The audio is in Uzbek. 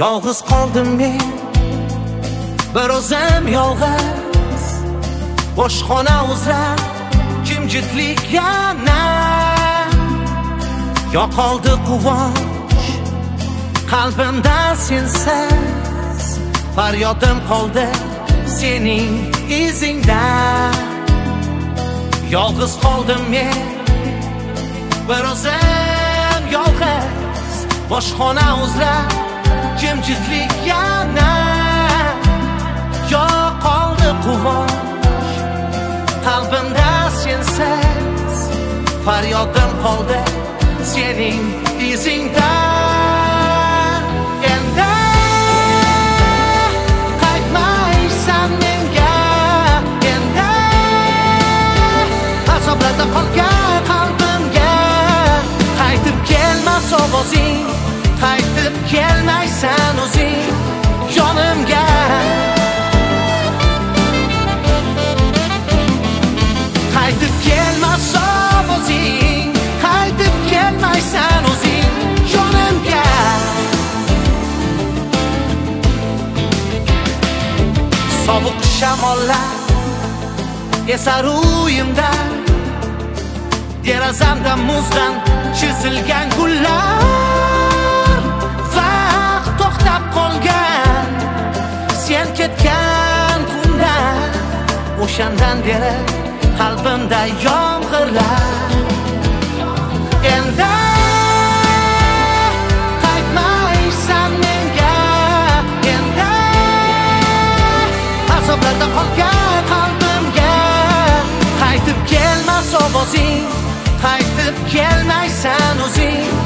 Yolg'iz qoldim men, bir o'zim yolg'iz. Boshxona uzra jimjitlik yana. Yo'qoldi quvonch qalbimda sensiz. Faryodim qoldi sening izingda. Yolg'iz qoldim men, bir o'zim yolg'iz. Boshxona uzra jimjitlik yana. Yo'qoldi quvonch qalbimda sensiz. Faryodim qoldi sening izingda. Endi qaytmaysan menga. Endi azoblarda qolgan qalbimga qaytib kelmas ovozing. Qaytib kelmaysan o'zing jonimga. Qaytib kelmas ovozing. Qaytib kelmaysan o'zing jonimga. Sovuq shamollar esar uyimda. Derazamda muzdan chizilgan gullar. Vaqt to'xtab qolgan sen ketgan kunda. O'shandan beri qalbimda yomg'irlar. Endi qaytmaysan menga. Endi azoblarda qolgan qalbimga qaytib kelmas ovozing. Qaytib kelmaysan o'zing